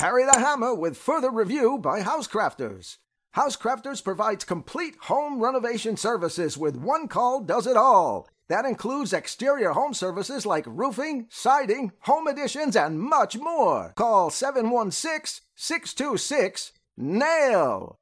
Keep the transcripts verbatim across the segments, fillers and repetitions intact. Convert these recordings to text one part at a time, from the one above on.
Harry the Hammer with further review by Housecrafters. Housecrafters provides complete home renovation services with one call does it all. That includes exterior home services like roofing, siding, home additions, and much more. Call seven one six, six two six, NAIL.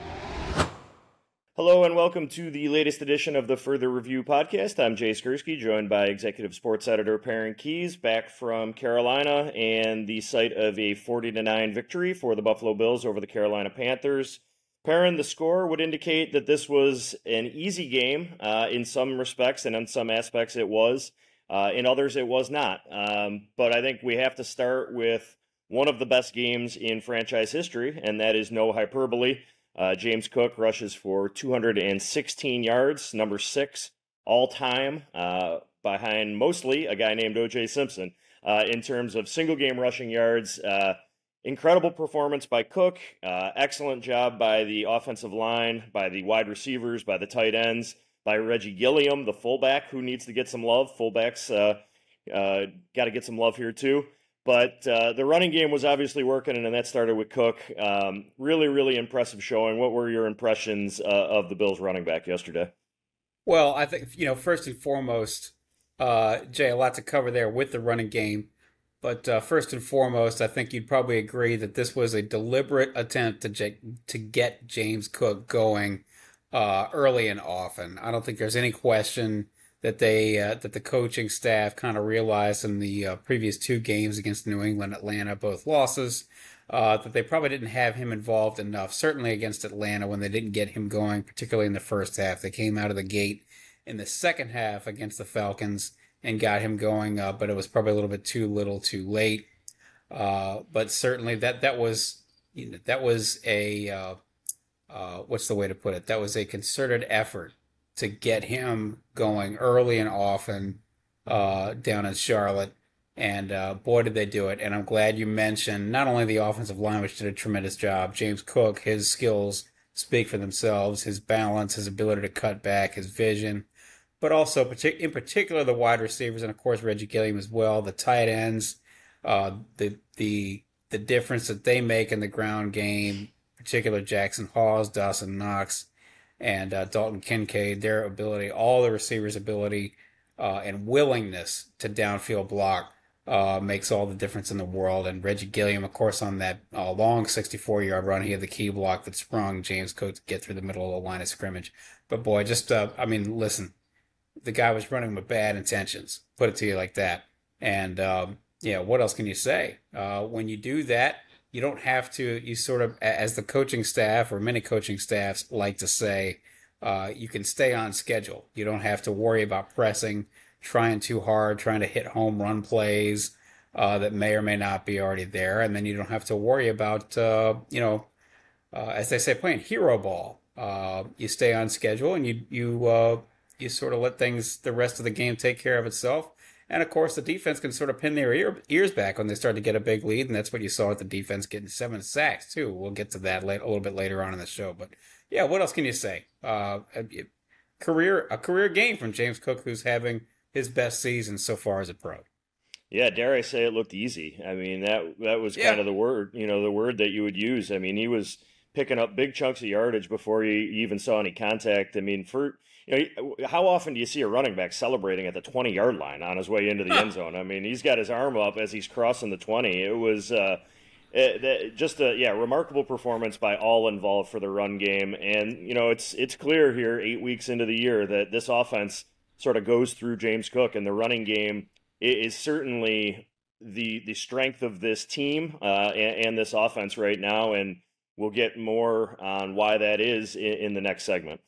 Hello and welcome to the latest edition of the Further Review podcast. I'm Jay Skursky, joined by Executive Sports Editor Perrin Keys, back from Carolina and the site of a forty to nine victory for the Buffalo Bills over the Carolina Panthers. Perrin, the score would indicate that this was an easy game uh, in some respects, and in some aspects it was. Uh, in others, it was not. Um, but I think we have to start with one of the best games in franchise history, and that is no hyperbole. Uh, James Cook rushes for two hundred sixteen yards, number six all-time, uh, behind mostly a guy named O J Simpson. Uh, in terms of single-game rushing yards, uh, incredible performance by Cook, uh, excellent job by the offensive line, by the wide receivers, by the tight ends, by Reggie Gilliam, the fullback, who needs to get some love. Fullbacks uh, uh, got to get some love here, too. But uh, the running game was obviously working, and that started with Cook. Um, really, really impressive showing. What were your impressions uh, of the Bills running back yesterday? Well, I think, you know, first and foremost, uh, Jay, a lot to cover there with the running game. But uh, first and foremost, I think you'd probably agree that this was a deliberate attempt to j- to get James Cook going uh, early and often. I don't think there's any question that they uh, that the coaching staff kind of realized in the uh, previous two games against New England, Atlanta, both losses, uh, that they probably didn't have him involved enough. Certainly against Atlanta, when they didn't get him going, particularly in the first half, they came out of the gate in the second half against the Falcons and got him going, uh, but it was probably a little bit too little, too late. Uh, but certainly that that was you know, that was a uh, uh, what's the way to put it? That was a concerted effort to get him going early and often uh, down in Charlotte. And uh, boy, did they do it. And I'm glad you mentioned not only the offensive line, which did a tremendous job, James Cook, his skills speak for themselves, his balance, his ability to cut back, his vision, but also in particular the wide receivers, and of course Reggie Gilliam as well, the tight ends, uh, the the the difference that they make in the ground game, particular Jackson Hawes, Dawson Knox, and uh, Dalton Kincaid, their ability, all the receivers' ability uh, and willingness to downfield block uh, makes all the difference in the world. And Reggie Gilliam, of course, on that uh, long sixty-four-yard run, he had the key block that sprung James Cook to get through the middle of the line of scrimmage. But boy, just, uh, I mean, listen, the guy was running with bad intentions, put it to you like that. And, um, yeah, what else can you say? Uh, when you do that, you don't have to, you sort of, as the coaching staff or many coaching staffs like to say, uh, you can stay on schedule. You don't have to worry about pressing, trying too hard, trying to hit home run plays uh, that may or may not be already there. And then you don't have to worry about, uh, you know, uh, as they say, playing hero ball. Uh, you stay on schedule and you, you, uh, you sort of let things, the rest of the game take care of itself. And, of course, the defense can sort of pin their ear, ears back when they start to get a big lead, and that's what you saw with the defense getting seven sacks, too. We'll get to that late, a little bit later on in the show. But, yeah, what else can you say? Uh, a, career, a career game from James Cook, who's having his best season so far as a pro. Yeah, dare I say it looked easy. I mean, that that was yeah. kind of the word, you know, the word that you would use. I mean, he was picking up big chunks of yardage before you even saw any contact. I mean, for... You know, how often do you see a running back celebrating at the twenty-yard line on his way into the end zone? I mean, he's got his arm up as he's crossing the twenty. It was uh, it, just a yeah remarkable performance by all involved for the run game. And, you know, it's it's clear here, eight weeks into the year, that this offense sort of goes through James Cook, and the running game is certainly the the strength of this team uh, and, and this offense right now. And we'll get more on why that is in, in the next segment.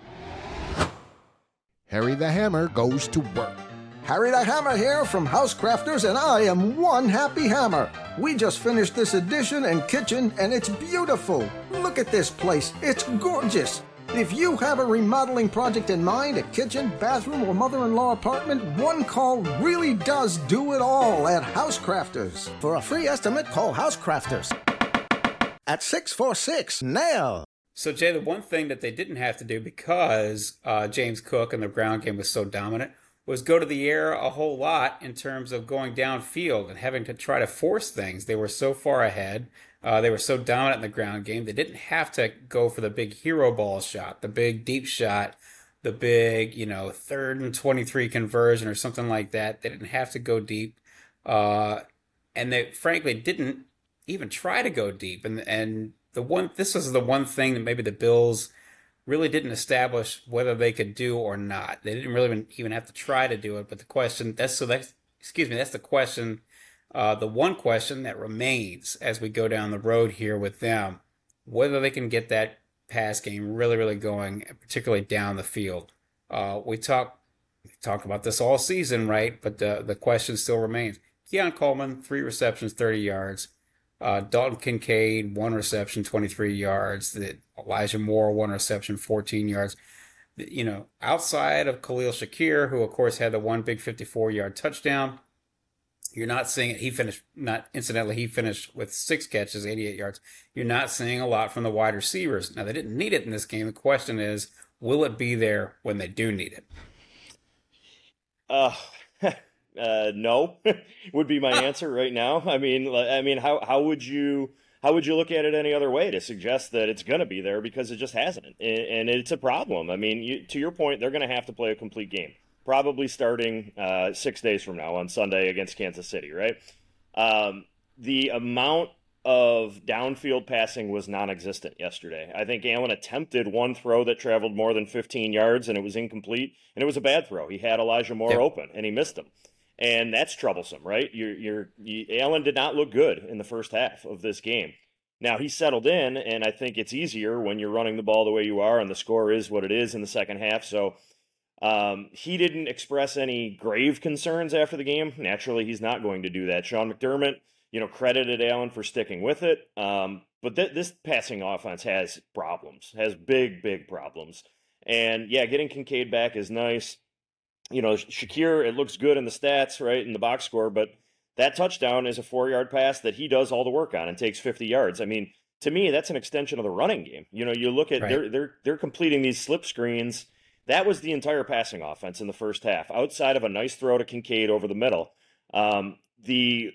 Harry the Hammer goes to work. Harry the Hammer here from Housecrafters, and I am one happy hammer. We just finished this addition and kitchen, and it's beautiful. Look at this place. It's gorgeous. If you have a remodeling project in mind, a kitchen, bathroom, or mother-in-law apartment, one call really does do it all at Housecrafters. For a free estimate, call Housecrafters at six four six, NAIL. So, Jay, the one thing that they didn't have to do because uh, James Cook and the ground game was so dominant was go to the air a whole lot in terms of going downfield and having to try to force things. They were so far ahead. Uh, they were so dominant in the ground game. They didn't have to go for the big hero ball shot, the big deep shot, the big, you know, third and twenty-three conversion or something like that. They didn't have to go deep. Uh, and they frankly didn't even try to go deep. And, and the one, this was the one thing that maybe the Bills really didn't establish whether they could do or not. They didn't really even, even have to try to do it. But the question, that's so that's, excuse me, that's the question, uh, the one question that remains as we go down the road here with them, whether they can get that pass game really, really going, particularly down the field. Uh, we talk we talked about this all season, right? But the the question still remains. Keon Coleman, three receptions, thirty yards. Uh, Dalton Kincaid, one reception, twenty-three yards. The, Elijah Moore, one reception, fourteen yards. The, you know, outside of Khalil Shakir, who of course had the one big fifty-four-yard touchdown, you're not seeing it. He finished, not incidentally, he finished with six catches, eighty-eight yards. You're not seeing a lot from the wide receivers. Now, they didn't need it in this game. The question is, will it be there when they do need it? Uh, uh no, would be my answer right now. I mean, I mean, how how would you how would you look at it any other way to suggest that it's going to be there, because it just hasn't, and, and it's a problem. I mean, you, to your point, they're going to have to play a complete game, probably starting uh, six days from now on Sunday against Kansas City, right? Um, the amount of downfield passing was non-existent yesterday. I think Allen attempted one throw that traveled more than fifteen yards, and it was incomplete, and it was a bad throw. He had Elijah Moore yeah. open, and he missed him. And that's troublesome, right? You're, you're, you, Allen did not look good in the first half of this game. Now, he settled in, and I think it's easier when you're running the ball the way you are, and the score is what it is in the second half, so Um, he didn't express any grave concerns after the game. Naturally, he's not going to do that. Sean McDermott, you know, credited Allen for sticking with it. Um, but th- this passing offense has problems, has big, big problems. And yeah, getting Kincaid back is nice. You know, Shakir, it looks good in the stats, right, in the box score, but that touchdown is a four-yard pass that he does all the work on and takes fifty yards. I mean, to me, that's an extension of the running game. You know, you look at, right. they're, they're, they're completing these slip screens. That was the entire passing offense in the first half, outside of a nice throw to Kincaid over the middle. Um, the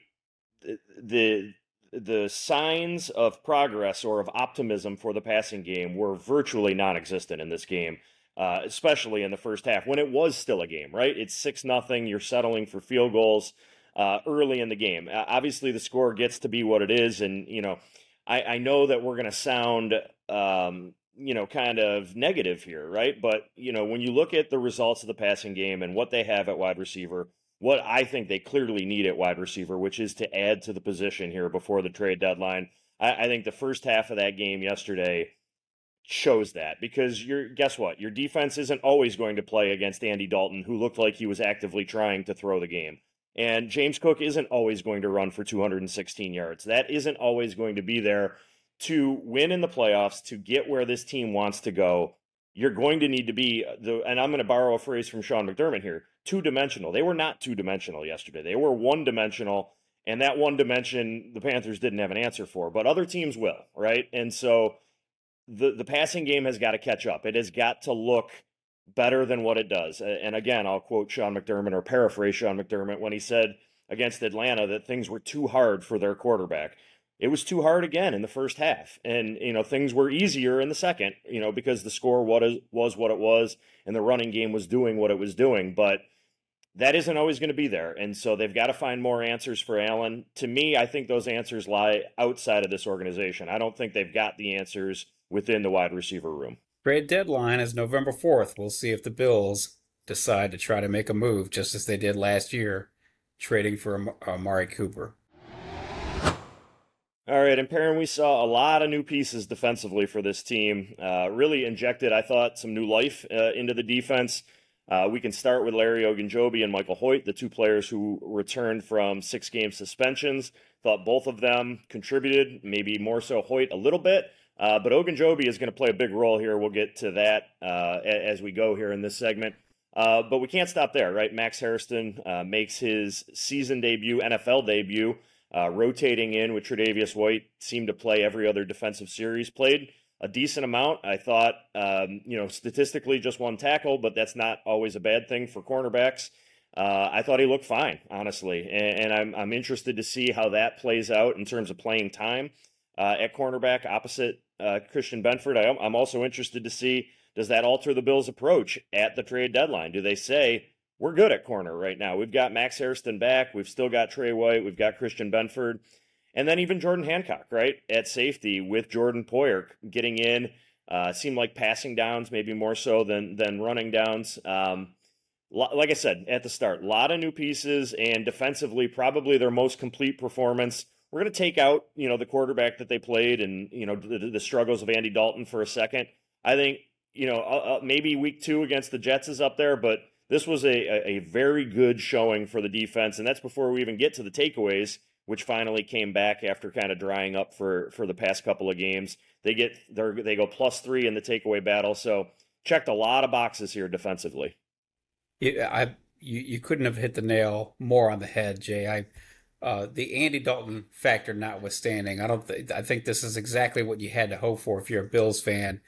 the the signs of progress or of optimism for the passing game were virtually non-existent in this game, uh, especially in the first half when it was still a game. Right? It's six nothing. You're settling for field goals uh, early in the game. Uh, obviously, the score gets to be what it is, and you know, I, I know that we're going to sound. Um, you know, kind of negative here, right? But, you know, when you look at the results of the passing game and what they have at wide receiver, what I think they clearly need at wide receiver, which is to add to the position here before the trade deadline. I, I think the first half of that game yesterday shows that, because you're, guess what? Your defense isn't always going to play against Andy Dalton, who looked like he was actively trying to throw the game. And James Cook isn't always going to run for two hundred sixteen yards. That isn't always going to be there. To win in the playoffs, to get where this team wants to go, you're going to need to be, the, and I'm going to borrow a phrase from Sean McDermott here, two-dimensional. They were not two-dimensional yesterday. They were one-dimensional, and that one dimension the Panthers didn't have an answer for, but other teams will, right? And so the, the passing game has got to catch up. It has got to look better than what it does. And again, I'll quote Sean McDermott or paraphrase Sean McDermott when he said against Atlanta that things were too hard for their quarterback. It was too hard again in the first half. And, you know, things were easier in the second, you know, because the score was what it was and the running game was doing what it was doing. But that isn't always going to be there. And so they've got to find more answers for Allen. To me, I think those answers lie outside of this organization. I don't think they've got the answers within the wide receiver room. Trade deadline is November fourth. We'll see if the Bills decide to try to make a move, just as they did last year, trading for Amari Cooper. All right, and Perrin, we saw a lot of new pieces defensively for this team. Uh, really injected, I thought, some new life uh, into the defense. Uh, we can start with Larry Ogunjobi and Michael Hoyt, the two players who returned from six-game suspensions. Thought both of them contributed, maybe more so Hoyt a little bit. Uh, but Ogunjobi is going to play a big role here. We'll get to that uh, as we go here in this segment. Uh, but we can't stop there, right? Max Hairston uh, makes his season debut, N F L debut, Uh, rotating in with Tre'Davious White, seemed to play every other defensive series played. a decent amount. I thought, um, you know, statistically just one tackle, but that's not always a bad thing for cornerbacks. Uh, I thought he looked fine, honestly, and, and I'm I'm interested to see how that plays out in terms of playing time uh, at cornerback opposite uh, Christian Benford. I, I'm also interested to see, does that alter the Bills' approach at the trade deadline? Do they say, we're good at corner right now? We've got Max Hairston back. We've still got Trey White. We've got Christian Benford. And then even Jordan Hancock, right, at safety with Jordan Poyer getting in. Uh, seemed like passing downs, maybe more so than than running downs. Um, like I said at the start, a lot of new pieces, and defensively, probably their most complete performance. We're going to take out, you know, the quarterback that they played and, you know, the, the struggles of Andy Dalton for a second. I think, you know, uh, maybe week two against the Jets is up there, but this was a, a, a very good showing for the defense, and that's before we even get to the takeaways, which finally came back after kind of drying up for, for the past couple of games. They get they they go plus three in the takeaway battle, so checked a lot of boxes here defensively. Yeah, I you, you couldn't have hit the nail more on the head, Jay. I uh, the Andy Dalton factor notwithstanding, I don't th- I think this is exactly what you had to hope for if you're a Bills fan,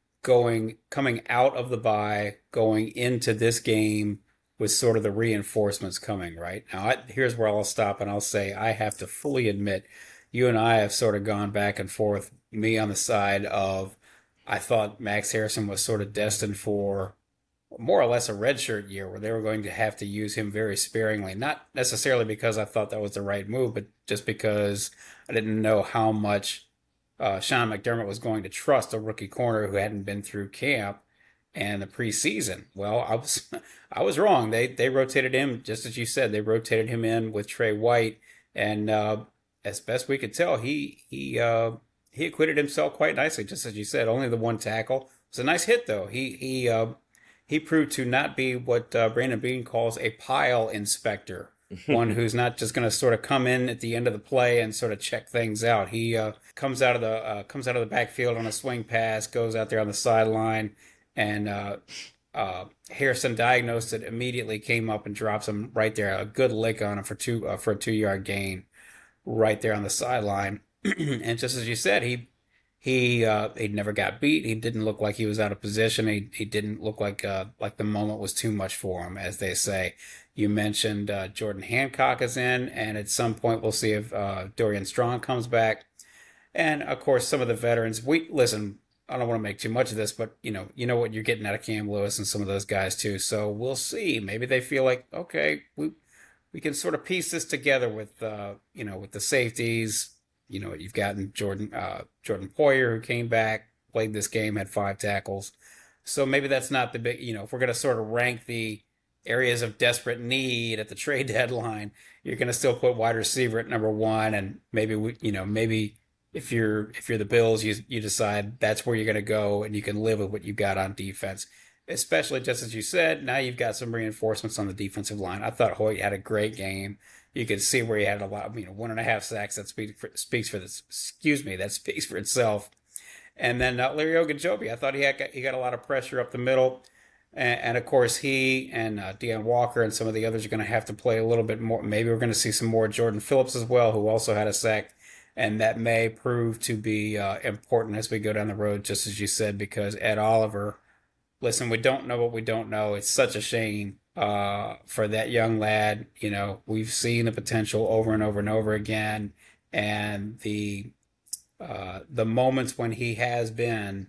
going coming out of the bye, going into this game with sort of the reinforcements coming, right? Now, I, here's where I'll stop and I'll say I have to fully admit, you and I have sort of gone back and forth, me on the side of I thought Max Harrison was sort of destined for more or less a redshirt year where they were going to have to use him very sparingly. Not necessarily because I thought that was the right move, but just because I didn't know how much uh, Sean McDermott was going to trust a rookie corner who hadn't been through camp and the preseason. Well, I was I was wrong. They they rotated him, just as you said, they rotated him in with Trey White, and uh, as best we could tell, he he uh, he acquitted himself quite nicely, just as you said. Only the one tackle. It was a nice hit, though. He he uh, he proved to not be what uh, Brandon Beane calls a pile inspector, one who's not just going to sort of come in at the end of the play and sort of check things out. He uh, comes out of the uh, comes out of the backfield on a swing pass, goes out there on the sideline, and uh, uh, Harrison diagnosed it immediately, came up and drops him right there, a good lick on him for two uh, for a two yard gain, right there on the sideline. And just as you said, he he uh, he never got beat. He didn't look like he was out of position. He he didn't look like uh, like the moment was too much for him, as they say. You mentioned uh, Jordan Hancock is in, and at some point we'll see if uh, Dorian Strong comes back, and of course some of the veterans. We listen. I don't want to make too much of this, but you know, you know what you're getting out of Cam Lewis and some of those guys too. So we'll see. Maybe they feel like, okay, we we can sort of piece this together with uh, you know, with the safeties. You know, you've gotten Jordan uh, Jordan Poyer, who came back, played this game, had five tackles. So maybe that's not the big. You know, if we're going to sort of rank the areas of desperate need at the trade deadline, you're going to still put wide receiver at number one, and maybe we, you know, maybe. If you're if you're the Bills, you you decide that's where you're going to go, and you can live with what you've got on defense. Especially just as you said, now you've got some reinforcements on the defensive line. I thought Hoyt had a great game. You could see where he had a lot, you know, one and a half sacks. That speaks for, speaks for this. Excuse me, that speaks for itself. And then uh, Larry Ogunjobi, I thought he had he got a lot of pressure up the middle, and, and of course he and uh, Deon Walker and some of the others are going to have to play a little bit more. Maybe we're going to see some more Jordan Phillips as well, who also had a sack. And that may prove to be uh, important as we go down the road, just as you said, because Ed Oliver, listen, we don't know what we don't know. It's such a shame uh, for that young lad. You know, we've seen the potential over and over and over again. And the uh, the moments when he has been,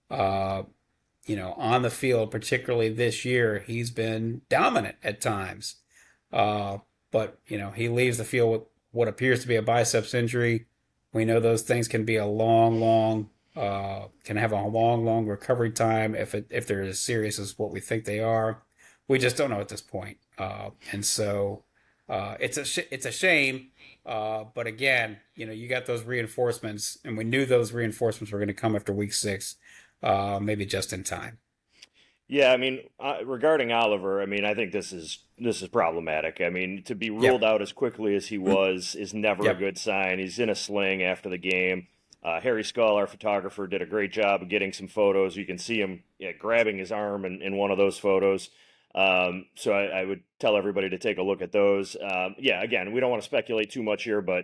uh, you know, on the field, particularly this year, he's been dominant at times. Uh, but, you know, he leaves the field with what appears to be a biceps injury. We know those things can be a long, long, uh, can have a long, long recovery time if it if they're as serious as what we think they are. We just don't know at this point, uh, and so uh, it's a sh- it's a shame. Uh, but again, you know, you got those reinforcements, and we knew those reinforcements were going to come after week six, uh, maybe just in time. Yeah, I mean, uh, regarding Oliver, I mean, I think this is this is problematic. I mean, to be ruled yep. out as quickly as he was is never yep. a good sign. He's in a sling after the game. Uh, Harry Skull, our photographer, did a great job of getting some photos. You can see him yeah, grabbing his arm in, in one of those photos. Um, so I, I would tell everybody to take a look at those. Um, yeah, again, we don't want to speculate too much here, but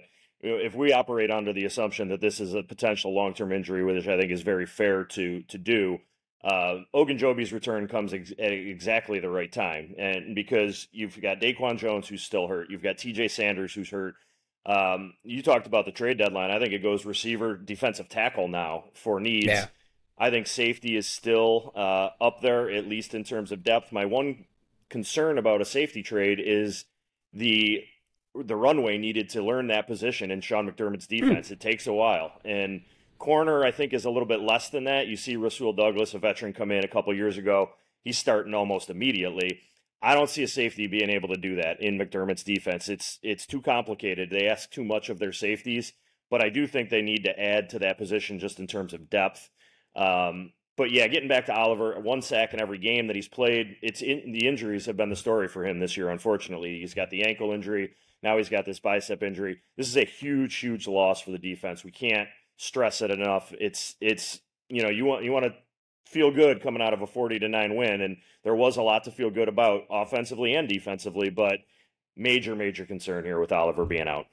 if we operate under the assumption that this is a potential long-term injury, which I think is very fair to to do, uh, Ogunjobi's return comes ex- at exactly the right time. And because you've got Daquan Jones, who's still hurt. You've got T J Sanders, who's hurt. Um, you talked about the trade deadline. I think it goes receiver, defensive tackle now for needs. Yeah. I think safety is still uh, up there, at least in terms of depth. My one concern about a safety trade is the the runway needed to learn that position in Sean McDermott's defense. It takes a while. And corner, I think, is a little bit less than that. You see Rasul Douglas, a veteran, come in a couple years ago. He's starting almost immediately. I don't see a safety being able to do that in McDermott's defense. It's it's too complicated. They ask too much of their safeties, but I do think they need to add to that position just in terms of depth. Um, but yeah, getting back to Oliver, one sack in every game that he's played. It's in, the injuries have been the story for him this year. Unfortunately, he's got the ankle injury. Now he's got this bicep injury. This is a huge, huge loss for the defense. We can't stress it enough. It's it's you know you want you want to feel good coming out of a forty to nine win, and there was a lot to feel good about offensively and defensively. But major, major concern here with Oliver being out.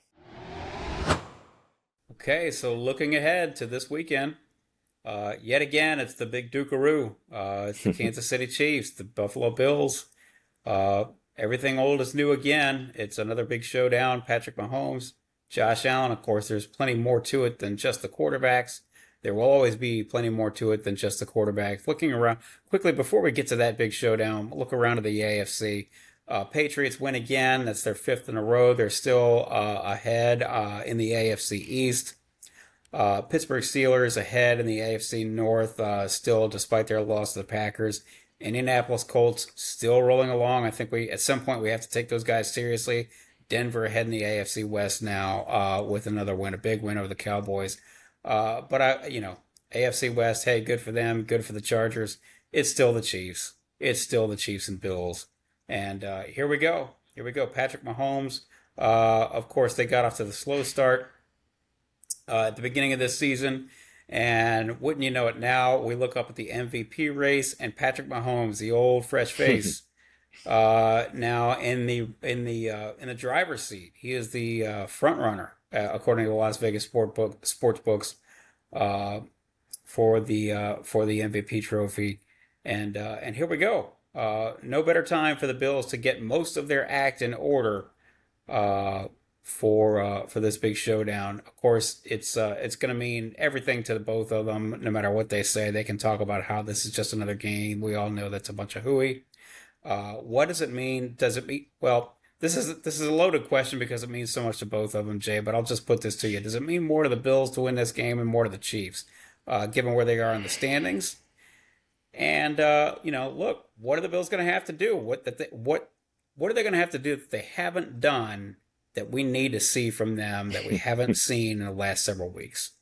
Okay, so looking ahead to this weekend. Uh, yet again, it's the big Dukaroo. Uh, it's the Kansas City Chiefs, the Buffalo Bills. Uh, everything old is new again. It's another big showdown. Patrick Mahomes, Josh Allen. Of course, there's plenty more to it than just the quarterbacks. There will always be plenty more to it than just the quarterbacks. Looking around quickly before we get to that big showdown, look around to the A F C. Uh, Patriots win again. That's their fifth in a row. They're still uh, ahead uh, in the A F C East. Uh, Pittsburgh Steelers ahead in the A F C North, uh, still despite their loss to the Packers. Indianapolis Colts still rolling along. I think we at some point we have to take those guys seriously. Denver ahead in the A F C West now uh, with another win, a big win over the Cowboys. Uh, but I, you know, A F C West, hey, good for them, good for the Chargers. It's still the Chiefs. It's still the Chiefs and Bills. And uh, here we go. Here we go. Patrick Mahomes. Uh, of course, they got off to the slow start. Uh, at the beginning of this season, and wouldn't you know it now, we look up at the M V P race, and Patrick Mahomes, the old fresh face, uh, now in the in the uh, in the driver's seat. He is the uh, front runner, uh, according to the Las Vegas sport book sports books, uh, for the uh, for the M V P trophy, and uh, and here we go. Uh, no better time for the Bills to get most of their act in order. Uh, for uh, for this big showdown. Of course, it's uh, it's going to mean everything to the both of them, no matter what they say. They can talk about how this is just another game. We all know that's a bunch of hooey. Uh, what does it mean? Does it mean, well, this is this is a loaded question because it means so much to both of them, Jay, but I'll just put this to you. Does it mean more to the Bills to win this game and more to the Chiefs, uh, given where they are in the standings? And, uh, you know, look, what are the Bills going to have to do? What, that they, what, what are they going to have to do that they haven't done that we need to see from them that we haven't seen in the last several weeks?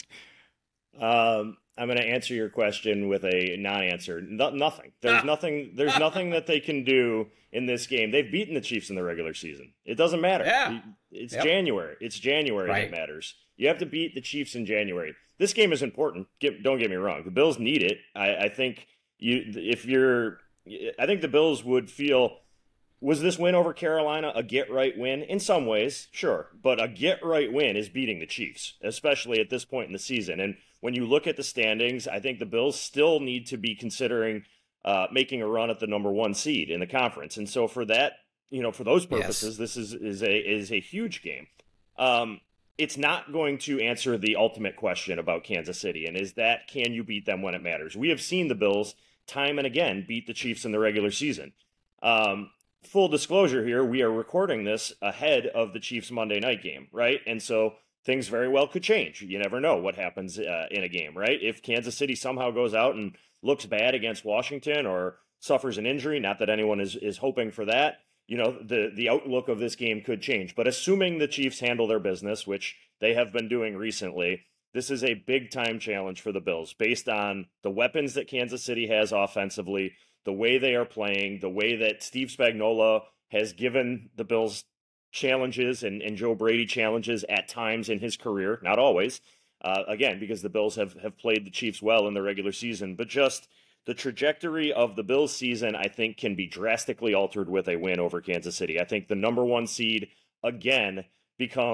Um, I'm going to answer your question with a non-answer. No, nothing. There's ah. nothing. There's nothing that they can do in this game. They've beaten the Chiefs in the regular season. It doesn't matter. Yeah. It's yep. January. It's January right. that matters. You have to beat the Chiefs in January. This game is important. Get, don't get me wrong. The Bills need it. I, I think you. If you're, I think the Bills would feel. Was this win over Carolina a get-right win? In some ways, sure. But a get-right win is beating the Chiefs, especially at this point in the season. And when you look at the standings, I think the Bills still need to be considering uh, making a run at the number one seed in the conference. And so for that, you know, for those purposes, yes. this is, is, a, is a huge game. Um, it's not going to answer the ultimate question about Kansas City, and is that, can you beat them when it matters? We have seen the Bills time and again beat the Chiefs in the regular season. Um, Full disclosure here, we are recording this ahead of the Chiefs Monday night game, right? And so things very well could change. You never know what happens uh, in a game, right? If Kansas City somehow goes out and looks bad against Washington or suffers an injury, not that anyone is, is hoping for that, you know, the, the outlook of this game could change. But assuming the Chiefs handle their business, which they have been doing recently, this is a big-time challenge for the Bills based on the weapons that Kansas City has offensively, the way they are playing, the way that Steve Spagnuolo has given the Bills challenges and, and Joe Brady challenges at times in his career, not always, uh, again, because the Bills have, have played the Chiefs well in the regular season, but just the trajectory of the Bills season, I think, can be drastically altered with a win over Kansas City. I think the number one seed, again, becomes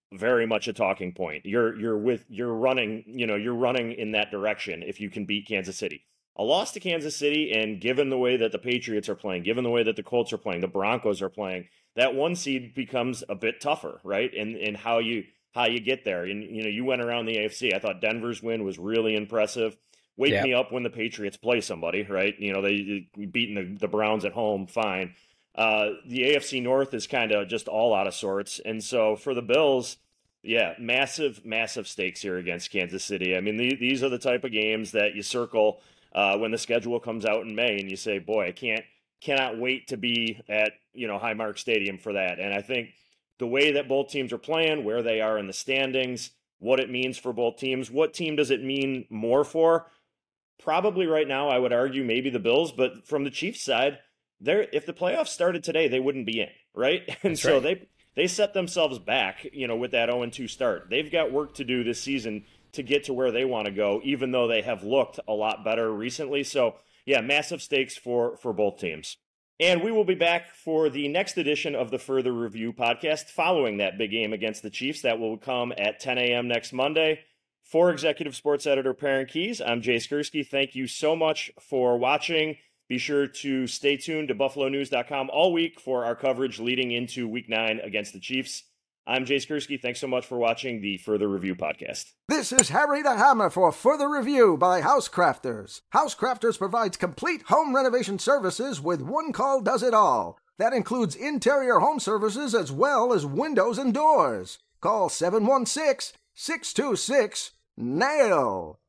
very much a talking point. You're you're with you're running, you know, you're running in that direction if you can beat Kansas City. A loss to Kansas City, and given the way that the Patriots are playing, given the way that the Colts are playing, the Broncos are playing, that one seed becomes a bit tougher, right? And and how you how you get there. And you know, you went around the A F C. I thought Denver's win was really impressive. Wake yeah. me up when the Patriots play somebody, right? You know, they, they beating the, the Browns at home, fine. Uh, the A F C North is kind of just all out of sorts. And so for the Bills, yeah, massive, massive stakes here against Kansas City. I mean, the, these are the type of games that you circle uh, when the schedule comes out in May and you say, boy, I can't, cannot wait to be at, you know, Highmark Stadium for that. And I think the way that both teams are playing, where they are in the standings, what it means for both teams, what team does it mean more for? Probably right now, I would argue maybe the Bills, but from the Chiefs side, they're, if the playoffs started today, they wouldn't be in, right? And That's so right. they they set themselves back, you know, with that oh and two start. They've got work to do this season to get to where they want to go, even though they have looked a lot better recently. So, yeah, massive stakes for, for both teams. And we will be back for the next edition of the Further Review podcast following that big game against the Chiefs. That will come at ten a.m. next Monday. For Executive Sports Editor Perrin Keys, I'm Jay Skursky. Thank you so much for watching. Be sure to stay tuned to Buffalo News dot com all week for our coverage leading into Week nine against the Chiefs. I'm Jay Skursky. Thanks so much for watching the Further Review podcast. This is Harry the Hammer for Further Review by Housecrafters. Housecrafters provides complete home renovation services with one call does it all. That includes interior home services as well as windows and doors. Call seven one six, six two six, N A I L.